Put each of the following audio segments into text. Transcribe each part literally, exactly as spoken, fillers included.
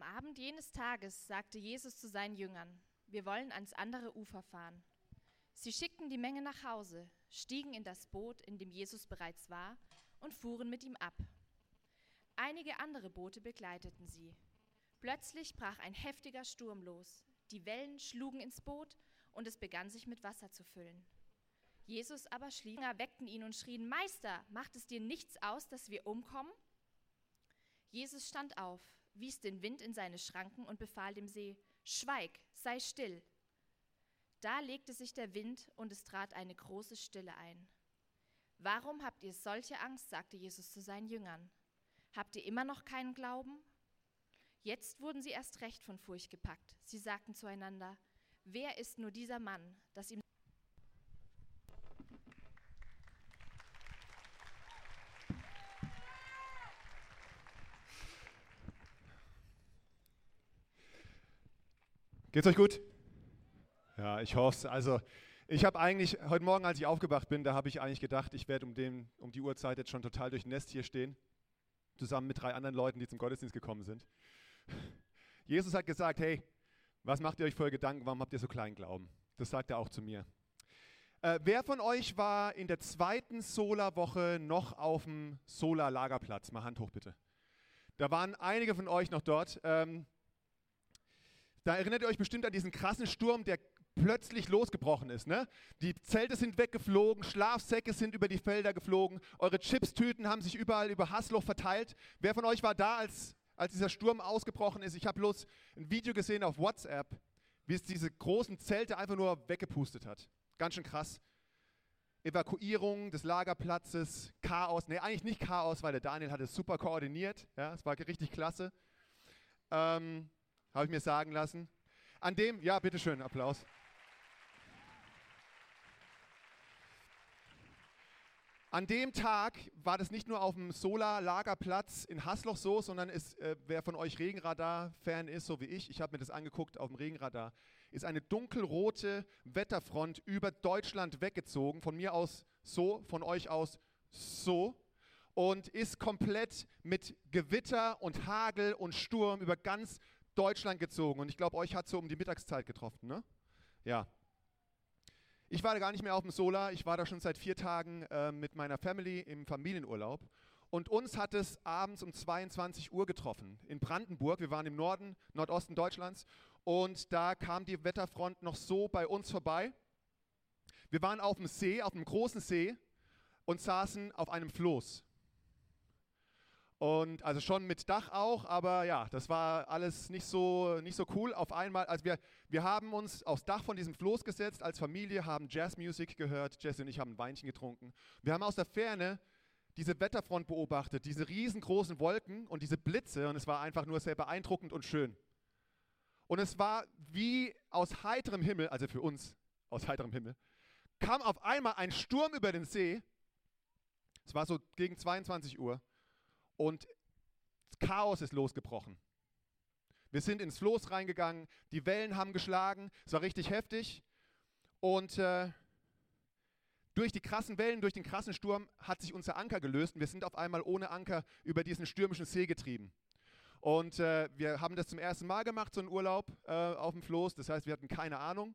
Abend jenes Tages sagte Jesus zu seinen Jüngern: Wir wollen ans andere Ufer fahren. Sie schickten die Menge nach Hause, stiegen in das Boot, in dem Jesus bereits war, und fuhren mit ihm ab. Einige andere Boote begleiteten sie. Plötzlich brach ein heftiger Sturm los. Die Wellen schlugen ins Boot und es begann sich mit Wasser zu füllen. Jesus aber schlief, weckten ihn und schrien: Meister, macht es dir nichts aus, dass wir umkommen? Jesus stand auf, wies den Wind in seine Schranken und befahl dem See: Schweig, sei still. Da legte sich der Wind und es trat eine große Stille ein. Warum habt ihr solche Angst, sagte Jesus zu seinen Jüngern. Habt ihr immer noch keinen Glauben? Jetzt wurden sie erst recht von Furcht gepackt. Sie sagten zueinander: Wer ist nur dieser Mann, dass ihm... Geht's euch gut? Ja, ich hoffe es. Also ich habe eigentlich, heute Morgen, als ich aufgewacht bin, da habe ich eigentlich gedacht, ich werde um, den, um die Uhrzeit jetzt schon total durchnässt hier stehen, zusammen mit drei anderen Leuten, die zum Gottesdienst gekommen sind. Jesus hat gesagt: Hey, was macht ihr euch für Gedanken, warum habt ihr so kleinen Glauben? Das sagt er auch zu mir. Äh, wer von euch war in der zweiten Sola-Woche noch auf dem Sola-Lagerplatz? Mal Hand hoch bitte. Da waren einige von euch noch dort. Ähm, Da erinnert ihr euch bestimmt an diesen krassen Sturm, der plötzlich losgebrochen ist. Ne? Die Zelte sind weggeflogen, Schlafsäcke sind über die Felder geflogen, eure Chipstüten haben sich überall über Hasloch verteilt. Wer von euch war da, als, als dieser Sturm ausgebrochen ist? Ich habe bloß ein Video gesehen auf WhatsApp, wie es diese großen Zelte einfach nur weggepustet hat. Ganz schön krass. Evakuierung des Lagerplatzes, Chaos. Ne, eigentlich nicht Chaos, weil der Daniel hat es super koordiniert. Ja, es war richtig klasse. Ähm... Habe ich mir sagen lassen. An dem, ja, bitteschön, Applaus. An dem Tag war das nicht nur auf dem Sola-Lagerplatz in Hasloch so, sondern ist, äh, wer von euch Regenradar-Fan ist, so wie ich, ich habe mir das angeguckt auf dem Regenradar, ist eine dunkelrote Wetterfront über Deutschland weggezogen, von mir aus so, von euch aus so, und ist komplett mit Gewitter und Hagel und Sturm über ganz Deutschland gezogen. Und ich glaube, euch hat es so um die Mittagszeit getroffen, ne? Ja. Ich war da gar nicht mehr auf dem Sola. Ich war da schon seit vier Tagen äh, mit meiner Family im Familienurlaub. Und uns hat es abends um zweiundzwanzig Uhr getroffen in Brandenburg. Wir waren im Norden, Nordosten Deutschlands. Und da kam die Wetterfront noch so bei uns vorbei. Wir waren auf dem See, auf einem großen See und saßen auf einem Floß. Und also schon mit Dach auch, aber ja, das war alles nicht so, nicht so cool. Auf einmal, also wir, wir haben uns aufs Dach von diesem Floß gesetzt als Familie, haben Jazzmusik gehört, Jesse und ich haben ein Weinchen getrunken. Wir haben aus der Ferne diese Wetterfront beobachtet, diese riesengroßen Wolken und diese Blitze, und es war einfach nur sehr beeindruckend und schön. Und es war wie aus heiterem Himmel, also für uns aus heiterem Himmel, kam auf einmal ein Sturm über den See. Es war so gegen zweiundzwanzig Uhr. Und Chaos ist losgebrochen. Wir sind ins Floß reingegangen, die Wellen haben geschlagen, es war richtig heftig. Und äh, durch die krassen Wellen, durch den krassen Sturm hat sich unser Anker gelöst und wir sind auf einmal ohne Anker über diesen stürmischen See getrieben. Und äh, wir haben das zum ersten Mal gemacht, so einen Urlaub äh, auf dem Floß, das heißt, wir hatten keine Ahnung.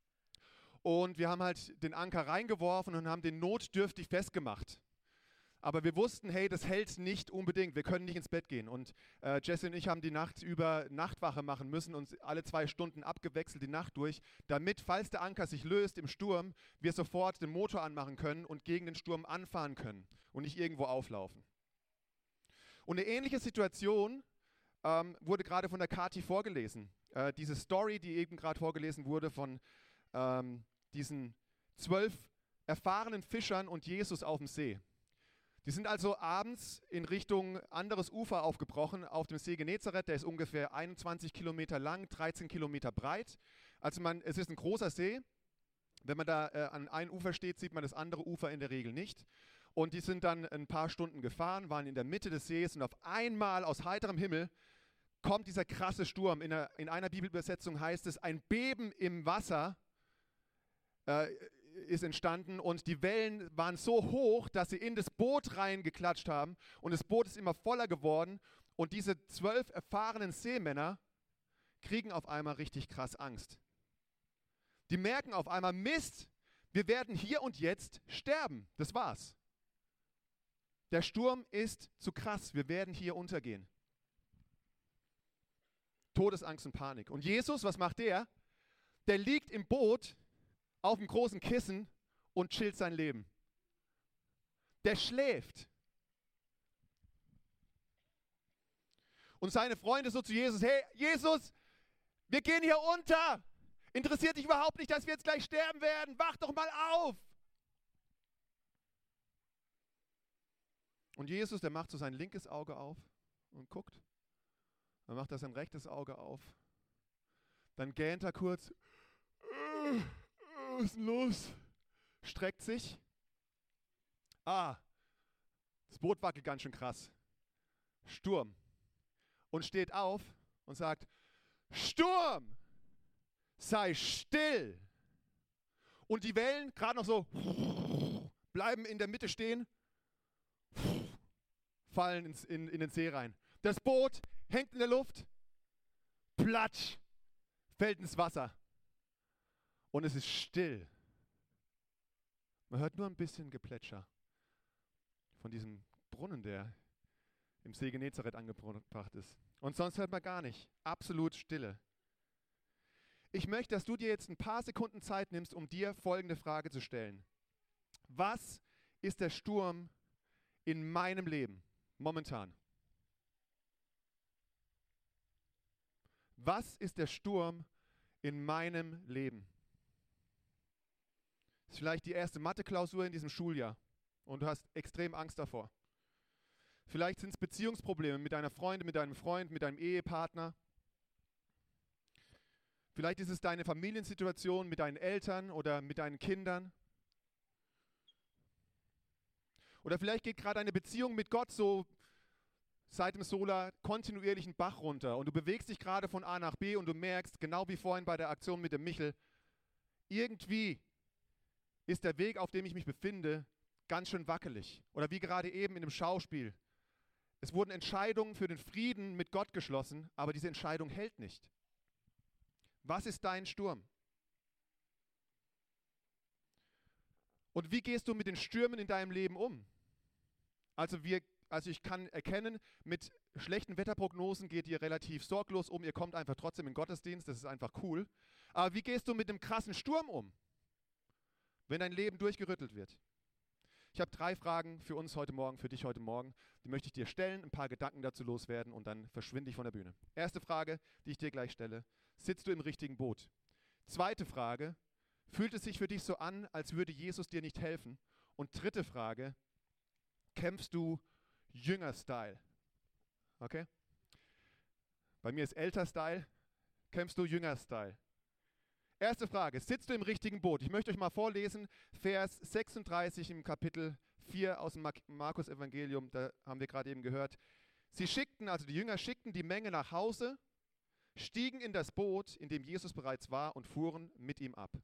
Und wir haben halt den Anker reingeworfen und haben den notdürftig festgemacht. Aber wir wussten, hey, das hält nicht unbedingt, wir können nicht ins Bett gehen. Und äh, Jesse und ich haben die Nacht über Nachtwache machen müssen, uns alle zwei Stunden abgewechselt die Nacht durch, damit, falls der Anker sich löst im Sturm, wir sofort den Motor anmachen können und gegen den Sturm anfahren können und nicht irgendwo auflaufen. Und eine ähnliche Situation ähm, wurde gerade von der Kathi vorgelesen. Äh, diese Story, die eben gerade vorgelesen wurde von ähm, diesen zwölf erfahrenen Fischern und Jesus auf dem See. Die sind also abends in Richtung anderes Ufer aufgebrochen, auf dem See Genezareth. Der ist ungefähr einundzwanzig Kilometer lang, dreizehn Kilometer breit. Also man, es ist ein großer See. Wenn man da äh, an einem Ufer steht, sieht man das andere Ufer in der Regel nicht. Und die sind dann ein paar Stunden gefahren, waren in der Mitte des Sees und auf einmal aus heiterem Himmel kommt dieser krasse Sturm. In einer, in einer Bibelübersetzung heißt es, ein Beben im Wasser äh, ist entstanden und die Wellen waren so hoch, dass sie in das Boot reingeklatscht haben und das Boot ist immer voller geworden Und diese zwölf erfahrenen Seemänner kriegen auf einmal richtig krass Angst. Die merken auf einmal, Mist, wir werden hier und jetzt sterben. Das war's. Der Sturm ist zu krass, wir werden hier untergehen. Todesangst und Panik. Und Jesus, was macht der? Der liegt im Boot auf einem großen Kissen und chillt sein Leben. Der schläft. Und seine Freunde so zu Jesus, hey Jesus, wir gehen hier unter. Interessiert dich überhaupt nicht, dass wir jetzt gleich sterben werden? Wach doch mal auf. Und Jesus, der macht so sein linkes Auge auf und guckt. Dann macht er sein rechtes Auge auf. Dann gähnt er kurz. Was ist denn los? Streckt sich. Ah, das Boot wackelt ganz schön krass. Sturm. Und steht auf und sagt, Sturm, sei still. Und die Wellen, gerade noch so, bleiben in der Mitte stehen, fallen ins, in, in den See rein. Das Boot hängt in der Luft, platsch, fällt ins Wasser. Und es ist still. Man hört nur ein bisschen Geplätscher von diesem Brunnen, der im See Genezareth angebracht ist. Und sonst hört man gar nicht. Absolut Stille. Ich möchte, dass du dir jetzt ein paar Sekunden Zeit nimmst, um dir folgende Frage zu stellen. Was ist der Sturm in meinem Leben momentan? Was ist der Sturm in meinem Leben? Das ist vielleicht die erste Mathe-Klausur in diesem Schuljahr und du hast extrem Angst davor. Vielleicht sind es Beziehungsprobleme mit deiner Freundin, mit deinem Freund, mit deinem Ehepartner. Vielleicht ist es deine Familiensituation mit deinen Eltern oder mit deinen Kindern. Oder vielleicht geht gerade eine Beziehung mit Gott so seit dem Solar kontinuierlich einen Bach runter und du bewegst dich gerade von A nach B und du merkst, genau wie vorhin bei der Aktion mit dem Michel, irgendwie ist der Weg, auf dem ich mich befinde, ganz schön wackelig. Oder wie gerade eben in dem Schauspiel. Es wurden Entscheidungen für den Frieden mit Gott geschlossen, aber diese Entscheidung hält nicht. Was ist dein Sturm? Und wie gehst du mit den Stürmen in deinem Leben um? Also, wir, also ich kann erkennen, mit schlechten Wetterprognosen geht ihr relativ sorglos um, ihr kommt einfach trotzdem in den Gottesdienst, das ist einfach cool. Aber wie gehst du mit einem krassen Sturm um, wenn dein Leben durchgerüttelt wird? Ich habe drei Fragen für uns heute Morgen, für dich heute Morgen. Die möchte ich dir stellen, ein paar Gedanken dazu loswerden und dann verschwinde ich von der Bühne. Erste Frage, die ich dir gleich stelle. Sitzt du im richtigen Boot? Zweite Frage, fühlt es sich für dich so an, als würde Jesus dir nicht helfen? Und dritte Frage, kämpfst du Jünger-Style? Okay? Bei mir ist Älter-Style, kämpfst du Jünger-Style? Erste Frage, sitzt du im richtigen Boot? Ich möchte euch mal vorlesen, Vers sechsunddreißig im Kapitel vier aus dem Markus-Evangelium, da haben wir gerade eben gehört. Sie schickten, also die Jünger schickten die Menge nach Hause, stiegen in das Boot, in dem Jesus bereits war und fuhren mit ihm ab.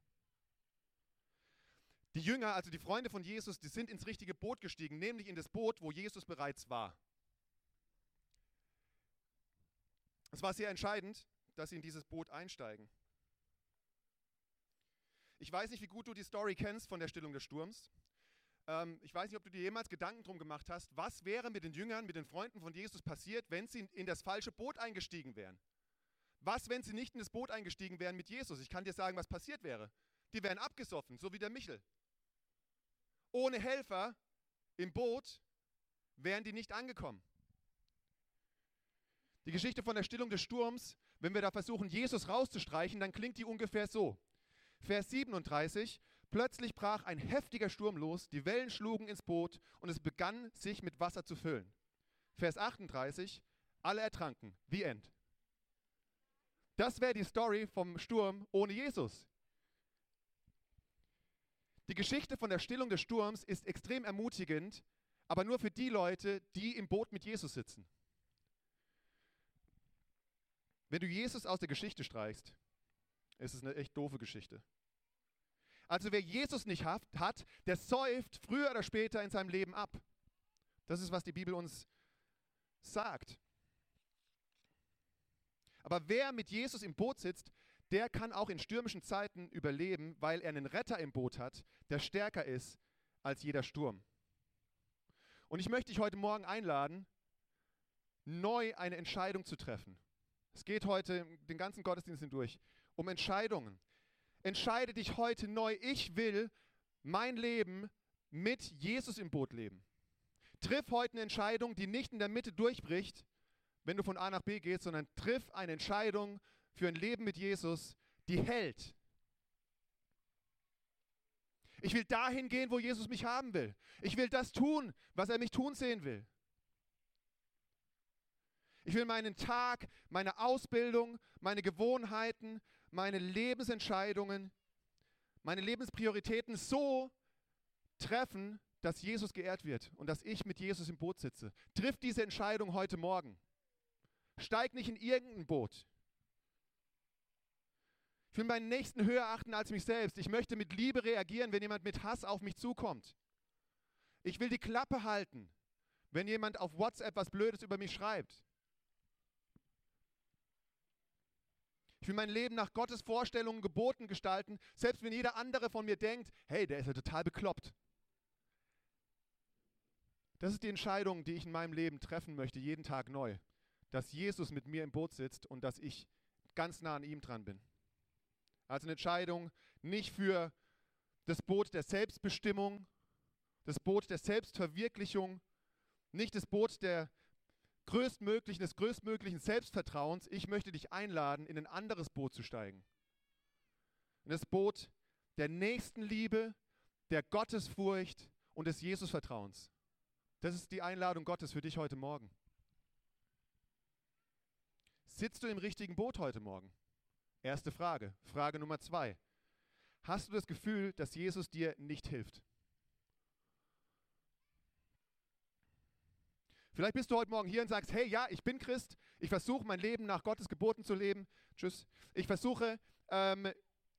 Die Jünger, also die Freunde von Jesus, die sind ins richtige Boot gestiegen, nämlich in das Boot, wo Jesus bereits war. Es war sehr entscheidend, dass sie in dieses Boot einsteigen. Ich weiß nicht, wie gut du die Story kennst von der Stillung des Sturms. Ähm, ich weiß nicht, ob du dir jemals Gedanken drum gemacht hast, was wäre mit den Jüngern, mit den Freunden von Jesus passiert, wenn sie in das falsche Boot eingestiegen wären. Was, wenn sie nicht in das Boot eingestiegen wären mit Jesus? Ich kann dir sagen, was passiert wäre. Die wären abgesoffen, so wie der Michel. Ohne Helfer im Boot wären die nicht angekommen. Die Geschichte von der Stillung des Sturms, wenn wir da versuchen, Jesus rauszustreichen, dann klingt die ungefähr so. Vers siebenunddreißig, plötzlich brach ein heftiger Sturm los, die Wellen schlugen ins Boot und es begann, sich mit Wasser zu füllen. Vers achtunddreißig, alle ertranken. The end. Das wäre die Story vom Sturm ohne Jesus. Die Geschichte von der Stillung des Sturms ist extrem ermutigend, aber nur für die Leute, die im Boot mit Jesus sitzen. Wenn du Jesus aus der Geschichte streichst, ist es eine echt doofe Geschichte. Also wer Jesus nicht hat, hat, der säuft früher oder später in seinem Leben ab. Das ist, was die Bibel uns sagt. Aber wer mit Jesus im Boot sitzt, der kann auch in stürmischen Zeiten überleben, weil er einen Retter im Boot hat, der stärker ist als jeder Sturm. Und ich möchte dich heute Morgen einladen, neu eine Entscheidung zu treffen. Es geht heute den ganzen Gottesdienst hindurch um Entscheidungen. Entscheide dich heute neu, ich will mein Leben mit Jesus im Boot leben. Triff heute eine Entscheidung, die nicht in der Mitte durchbricht, wenn du von A nach B gehst, sondern triff eine Entscheidung für ein Leben mit Jesus, die hält. Ich will dahin gehen, wo Jesus mich haben will. Ich will das tun, was er mich tun sehen will. Ich will meinen Tag, meine Ausbildung, meine Gewohnheiten, meine Lebensentscheidungen, meine Lebensprioritäten so treffen, dass Jesus geehrt wird und dass ich mit Jesus im Boot sitze. Triff diese Entscheidung heute Morgen. Steig nicht in irgendein Boot. Ich will meinen Nächsten höher achten als mich selbst. Ich möchte mit Liebe reagieren, wenn jemand mit Hass auf mich zukommt. Ich will die Klappe halten, wenn jemand auf WhatsApp was Blödes über mich schreibt. Ich will mein Leben nach Gottes Vorstellungen, Geboten gestalten, selbst wenn jeder andere von mir denkt, hey, der ist ja total bekloppt. Das ist die Entscheidung, die ich in meinem Leben treffen möchte, jeden Tag neu. Dass Jesus mit mir im Boot sitzt und dass ich ganz nah an ihm dran bin. Also eine Entscheidung nicht für das Boot der Selbstbestimmung, das Boot der Selbstverwirklichung, nicht das Boot der größtmöglichen, des größtmöglichen Selbstvertrauens. Ich möchte dich einladen, in ein anderes Boot zu steigen. In das Boot der Nächstenliebe, der Gottesfurcht und des Jesusvertrauens. Das ist die Einladung Gottes für dich heute Morgen. Sitzt du im richtigen Boot heute Morgen? Erste Frage. Frage Nummer zwei. Hast du das Gefühl, dass Jesus dir nicht hilft? Vielleicht bist du heute Morgen hier und sagst, hey, ja, ich bin Christ, ich versuche mein Leben nach Gottes Geboten zu leben. Tschüss. Ich versuche, ähm,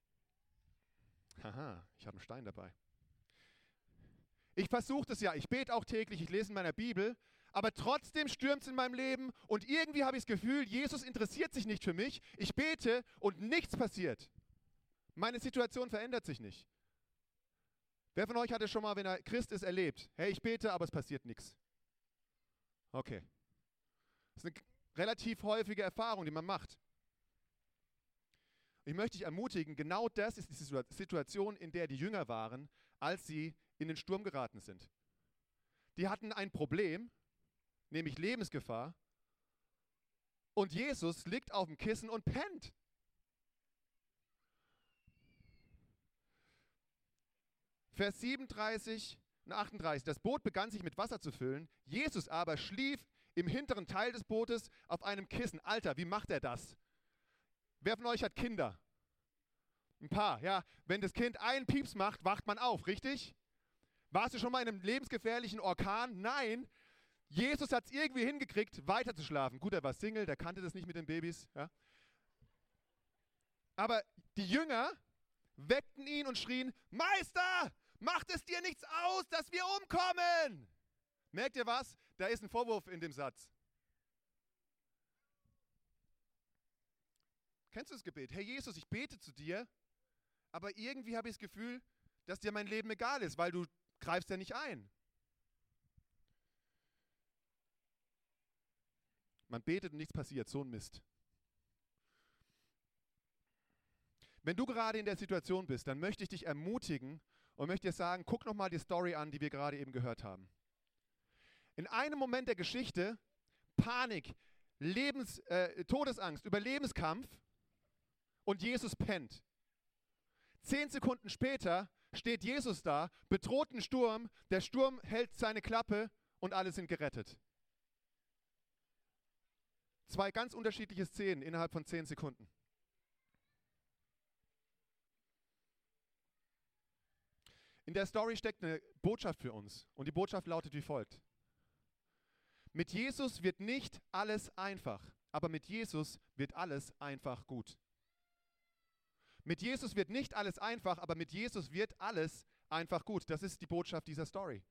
haha, ich habe einen Stein dabei. Ich versuche das ja, ich bete auch täglich, ich lese in meiner Bibel, aber trotzdem stürmt es in meinem Leben und irgendwie habe ich das Gefühl, Jesus interessiert sich nicht für mich. Ich bete und nichts passiert. Meine Situation verändert sich nicht. Wer von euch hat es schon mal, wenn er Christ ist, erlebt? Hey, ich bete, aber es passiert nichts. Okay. Das ist eine relativ häufige Erfahrung, die man macht. Ich möchte dich ermutigen, genau das ist die Situation, in der die Jünger waren, als sie in den Sturm geraten sind. Die hatten ein Problem, nämlich Lebensgefahr, und Jesus liegt auf dem Kissen und pennt. Vers siebenunddreißig und achtunddreißig. Das Boot begann sich mit Wasser zu füllen, Jesus aber schlief im hinteren Teil des Bootes auf einem Kissen. Alter, wie macht er das? Wer von euch hat Kinder? Ein paar, ja. Wenn das Kind einen Pieps macht, wacht man auf, richtig? Warst du schon mal in einem lebensgefährlichen Orkan? Nein. Jesus hat es irgendwie hingekriegt, weiter zu schlafen. Gut, er war Single, der kannte das nicht mit den Babys. Ja. Aber die Jünger weckten ihn und schrien, Meister, macht es dir nichts aus, dass wir umkommen? Merkt ihr was? Da ist ein Vorwurf in dem Satz. Kennst du das Gebet? Herr Jesus, ich bete zu dir, aber irgendwie habe ich das Gefühl, dass dir mein Leben egal ist, weil du greifst ja nicht ein. Man betet und nichts passiert, so ein Mist. Wenn du gerade in der Situation bist, dann möchte ich dich ermutigen und möchte dir sagen, guck nochmal die Story an, die wir gerade eben gehört haben. In einem Moment der Geschichte, Panik, Lebens, äh, Todesangst, Überlebenskampf und Jesus pennt. Zehn Sekunden später steht Jesus da, bedroht einen Sturm, der Sturm hält seine Klappe und alle sind gerettet. Zwei ganz unterschiedliche Szenen innerhalb von zehn Sekunden. In der Story steckt eine Botschaft für uns und die Botschaft lautet wie folgt. Mit Jesus wird nicht alles einfach, aber mit Jesus wird alles einfach gut. Mit Jesus wird nicht alles einfach, aber mit Jesus wird alles einfach gut. Das ist die Botschaft dieser Story.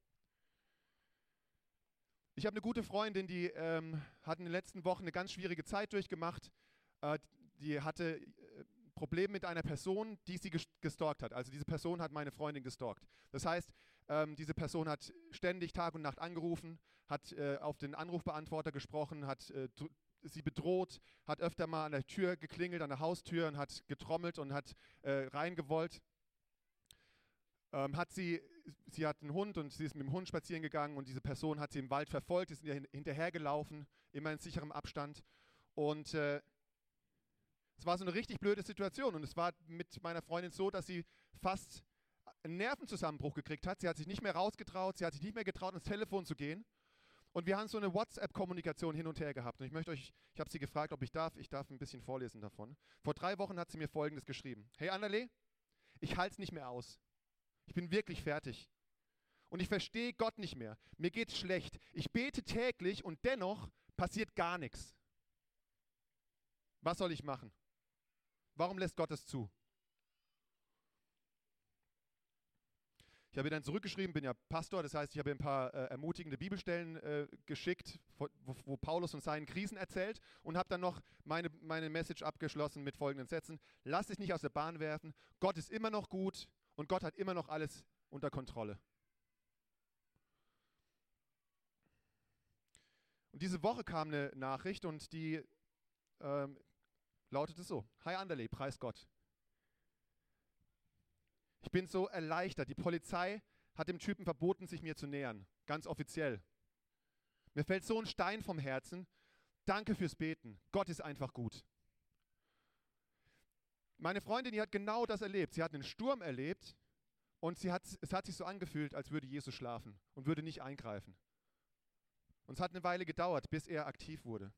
Ich habe eine gute Freundin, die ähm, hat in den letzten Wochen eine ganz schwierige Zeit durchgemacht. äh, die hatte äh, Probleme mit einer Person, die sie ges- gestalkt hat. Also diese Person hat meine Freundin gestalkt. Das heißt, ähm, diese Person hat ständig Tag und Nacht angerufen, hat äh, auf den Anrufbeantworter gesprochen, hat äh, dr- sie bedroht, hat öfter mal an der Tür geklingelt, an der Haustür und hat getrommelt und hat äh, reingewollt. Ähm, hat sie, sie hat einen Hund und sie ist mit dem Hund spazieren gegangen und diese Person hat sie im Wald verfolgt, ist ihr hin- hinterhergelaufen, immer in sicherem Abstand. Und äh, es war so eine richtig blöde Situation und es war mit meiner Freundin so, dass sie fast einen Nervenzusammenbruch gekriegt hat. Sie hat sich nicht mehr rausgetraut, sie hat sich nicht mehr getraut, ans Telefon zu gehen. Und wir haben so eine WhatsApp-Kommunikation hin und her gehabt. Und ich möchte euch, ich habe sie gefragt, ob ich darf, ich darf ein bisschen vorlesen davon. Vor drei Wochen hat sie mir Folgendes geschrieben. Hey Annerle, ich halte es nicht mehr aus. Ich bin wirklich fertig. Und ich verstehe Gott nicht mehr. Mir geht's schlecht. Ich bete täglich und dennoch passiert gar nichts. Was soll ich machen? Warum lässt Gott es zu? Ich habe ihr dann zurückgeschrieben, bin ja Pastor, das heißt, ich habe ihr ein paar äh, ermutigende Bibelstellen äh, geschickt, wo, wo Paulus von seinen Krisen erzählt und habe dann noch meine, meine Message abgeschlossen mit folgenden Sätzen. Lass dich nicht aus der Bahn werfen, Gott ist immer noch gut und Gott hat immer noch alles unter Kontrolle. Und diese Woche kam eine Nachricht und die ähm, lautete so: Hi Anderle, preis Gott. Ich bin so erleichtert. Die Polizei hat dem Typen verboten, sich mir zu nähern. Ganz offiziell. Mir fällt so ein Stein vom Herzen. Danke fürs Beten. Gott ist einfach gut. Meine Freundin, die hat genau das erlebt. Sie hat einen Sturm erlebt und sie hat, es hat sich so angefühlt, als würde Jesus schlafen und würde nicht eingreifen. Und es hat eine Weile gedauert, bis er aktiv wurde.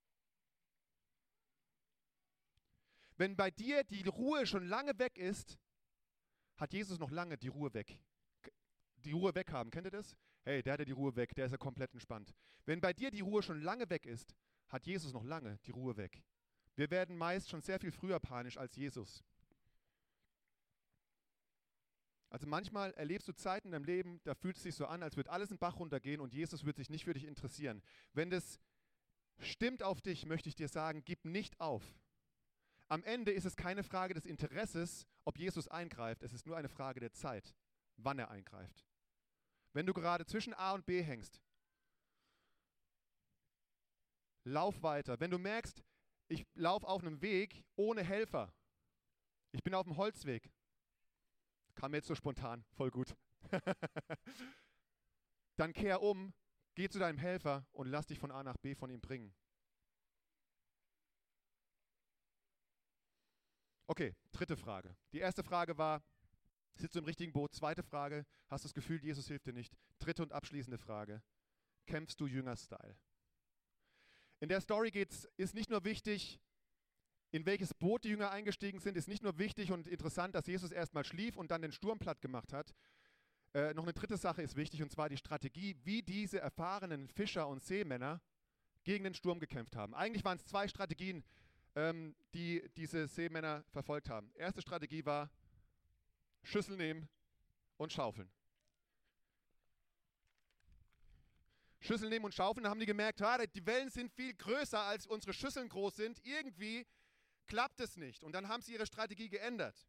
Wenn bei dir die Ruhe schon lange weg ist, hat Jesus noch lange die Ruhe weg. Die Ruhe weg haben, kennt ihr das? Hey, der hat ja die Ruhe weg, der ist ja komplett entspannt. Wenn bei dir die Ruhe schon lange weg ist, hat Jesus noch lange die Ruhe weg. Wir werden meist schon sehr viel früher panisch als Jesus. Also manchmal erlebst du Zeiten in deinem Leben, da fühlt es sich so an, als würde alles in den Bach runtergehen und Jesus wird sich nicht für dich interessieren. Wenn das stimmt auf dich, möchte ich dir sagen, gib nicht auf. Am Ende ist es keine Frage des Interesses, ob Jesus eingreift. Es ist nur eine Frage der Zeit, wann er eingreift. Wenn du gerade zwischen A und B hängst, lauf weiter. Wenn du merkst, ich laufe auf einem Weg ohne Helfer, ich bin auf dem Holzweg, kam mir jetzt so spontan, voll gut, dann kehr um, geh zu deinem Helfer und lass dich von A nach B von ihm bringen. Okay, dritte Frage. Die erste Frage war, sitzt du im richtigen Boot? Zweite Frage, hast du das Gefühl, Jesus hilft dir nicht? Dritte und abschließende Frage, kämpfst du Jünger-Style? In der Story geht's, ist nicht nur wichtig, in welches Boot die Jünger eingestiegen sind, ist nicht nur wichtig und interessant, dass Jesus erstmal schlief und dann den Sturm platt gemacht hat. Äh, noch eine dritte Sache ist wichtig, und zwar die Strategie, wie diese erfahrenen Fischer und Seemänner gegen den Sturm gekämpft haben. Eigentlich waren es zwei Strategien, ähm, die diese Seemänner verfolgt haben. Erste Strategie war, Schüssel nehmen und schaufeln. Schüssel nehmen und schaufeln, dann haben die gemerkt, ah, die Wellen sind viel größer, als unsere Schüsseln groß sind. Irgendwie klappt es nicht. Und dann haben sie ihre Strategie geändert.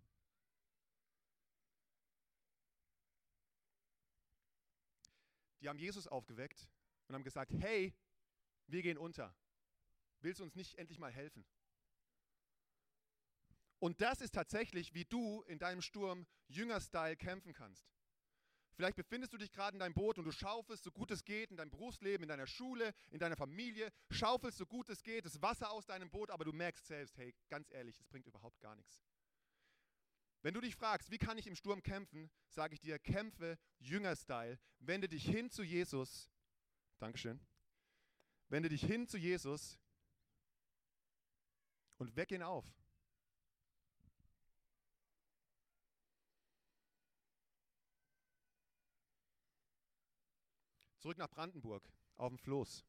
Die haben Jesus aufgeweckt und haben gesagt, hey, wir gehen unter. Willst du uns nicht endlich mal helfen? Und das ist tatsächlich, wie du in deinem Sturm Jünger-Style kämpfen kannst. Vielleicht befindest du dich gerade in deinem Boot und du schaufelst, so gut es geht, in deinem Berufsleben, in deiner Schule, in deiner Familie, schaufelst, so gut es geht, das Wasser aus deinem Boot, aber du merkst selbst, hey, ganz ehrlich, es bringt überhaupt gar nichts. Wenn du dich fragst, wie kann ich im Sturm kämpfen, sage ich dir, kämpfe Jünger-Style, wende dich hin zu Jesus, Dankeschön, wende dich hin zu Jesus und weck ihn auf. Zurück nach Brandenburg, auf dem Floß.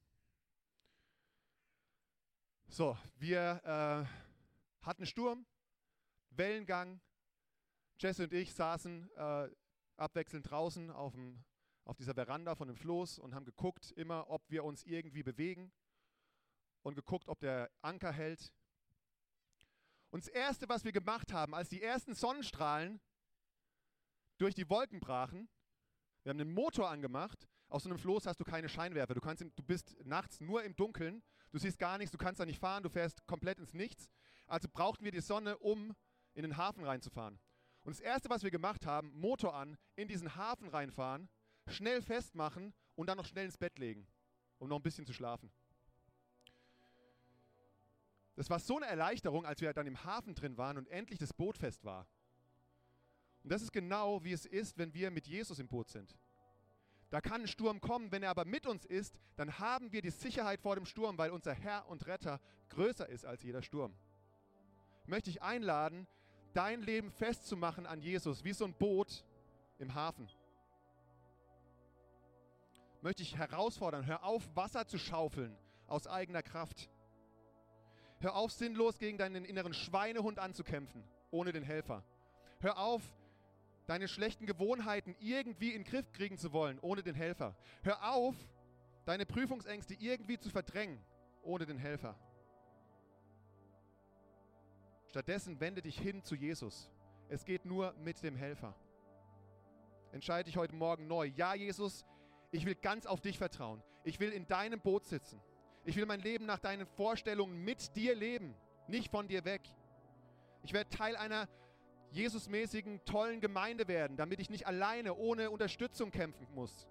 So, wir äh, hatten Sturm, Wellengang. Jesse und ich saßen äh, abwechselnd draußen auf, dem, auf dieser Veranda von dem Floß und haben geguckt, immer, ob wir uns irgendwie bewegen und geguckt, ob der Anker hält. Und das Erste, was wir gemacht haben, als die ersten Sonnenstrahlen durch die Wolken brachen, wir haben den Motor angemacht. Auf so einem Floß hast du keine Scheinwerfer. Du, kannst, du bist nachts nur im Dunkeln. Du siehst gar nichts, du kannst da nicht fahren, du fährst komplett ins Nichts. Also brauchten wir die Sonne, um in den Hafen reinzufahren. Und das Erste, was wir gemacht haben, Motor an, in diesen Hafen reinfahren, schnell festmachen und dann noch schnell ins Bett legen, um noch ein bisschen zu schlafen. Das war so eine Erleichterung, als wir dann im Hafen drin waren und endlich das Boot fest war. Und das ist genau, wie es ist, wenn wir mit Jesus im Boot sind. Da kann ein Sturm kommen, wenn er aber mit uns ist, dann haben wir die Sicherheit vor dem Sturm, weil unser Herr und Retter größer ist als jeder Sturm. Ich möchte dich einladen, dein Leben festzumachen an Jesus, wie so ein Boot im Hafen. Möchte ich herausfordern, hör auf, Wasser zu schaufeln aus eigener Kraft. Hör auf, sinnlos gegen deinen inneren Schweinehund anzukämpfen, ohne den Helfer. Hör auf, deine schlechten Gewohnheiten irgendwie in den Griff kriegen zu wollen, ohne den Helfer. Hör auf, deine Prüfungsängste irgendwie zu verdrängen, ohne den Helfer. Stattdessen wende dich hin zu Jesus. Es geht nur mit dem Helfer. Entscheide dich heute Morgen neu. Ja, Jesus, ich will ganz auf dich vertrauen. Ich will in deinem Boot sitzen. Ich will mein Leben nach deinen Vorstellungen mit dir leben, nicht von dir weg. Ich werde Teil einer Jesusmäßigen, tollen Gemeinde werden, damit ich nicht alleine, ohne Unterstützung kämpfen muss.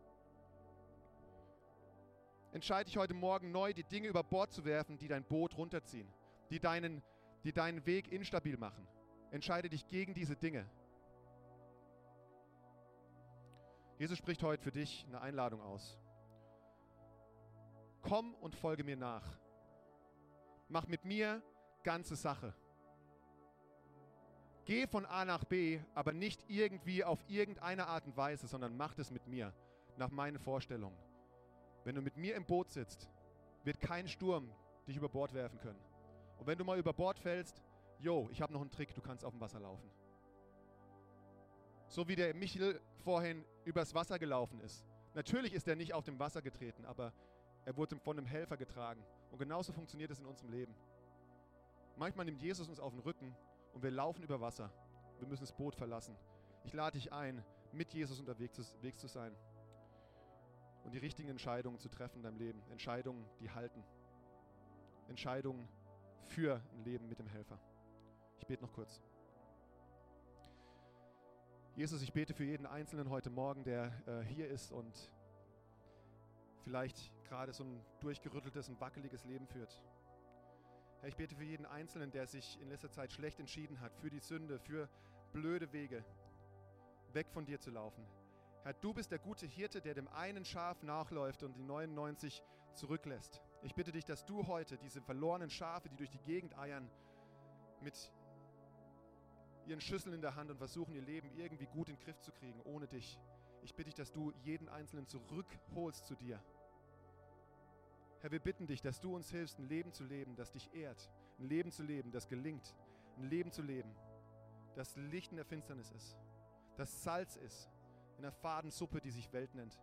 Entscheide dich heute Morgen neu, die Dinge über Bord zu werfen, die dein Boot runterziehen, die deinen, die deinen Weg instabil machen. Entscheide dich gegen diese Dinge. Jesus spricht heute für dich eine Einladung aus. Komm und folge mir nach. Mach mit mir ganze Sache. Geh von A nach B, aber nicht irgendwie auf irgendeine Art und Weise, sondern mach das mit mir, nach meinen Vorstellungen. Wenn du mit mir im Boot sitzt, wird kein Sturm dich über Bord werfen können. Und wenn du mal über Bord fällst, yo, ich habe noch einen Trick, du kannst auf dem Wasser laufen. So wie der Michel vorhin übers Wasser gelaufen ist. Natürlich ist er nicht auf dem Wasser getreten, aber er wurde von einem Helfer getragen. Und genauso funktioniert es in unserem Leben. Manchmal nimmt Jesus uns auf den Rücken und wir laufen über Wasser. Wir müssen das Boot verlassen. Ich lade dich ein, mit Jesus unterwegs zu, zu sein und die richtigen Entscheidungen zu treffen in deinem Leben. Entscheidungen, die halten. Entscheidungen für ein Leben mit dem Helfer. Ich bete noch kurz. Jesus, ich bete für jeden Einzelnen heute Morgen, der äh, hier ist und vielleicht gerade so ein durchgerütteltes und wackeliges Leben führt. Herr, ich bete für jeden Einzelnen, der sich in letzter Zeit schlecht entschieden hat, für die Sünde, für blöde Wege, weg von dir zu laufen. Herr, du bist der gute Hirte, der dem einen Schaf nachläuft und die neunundneunzig zurücklässt. Ich bitte dich, dass du heute diese verlorenen Schafe, die durch die Gegend eiern, mit ihren Schüsseln in der Hand und versuchen, ihr Leben irgendwie gut in den Griff zu kriegen, ohne dich. Ich bitte dich, dass du jeden Einzelnen zurückholst zu dir. Herr, wir bitten dich, dass du uns hilfst, ein Leben zu leben, das dich ehrt. Ein Leben zu leben, das gelingt. Ein Leben zu leben, das Licht in der Finsternis ist. Das Salz ist in einer faden Suppe, die sich Welt nennt.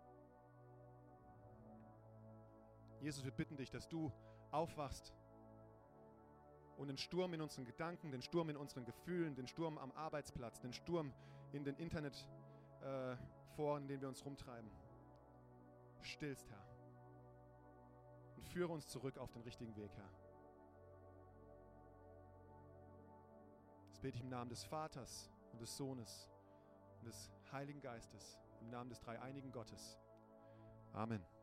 Jesus, wir bitten dich, dass du aufwachst und den Sturm in unseren Gedanken, den Sturm in unseren Gefühlen, den Sturm am Arbeitsplatz, den Sturm in den Internetforen, in denen wir uns rumtreiben, stillst, Herr. Und führe uns zurück auf den richtigen Weg, Herr. Das bete ich im Namen des Vaters und des Sohnes und des Heiligen Geistes, im Namen des dreieinigen Gottes. Amen.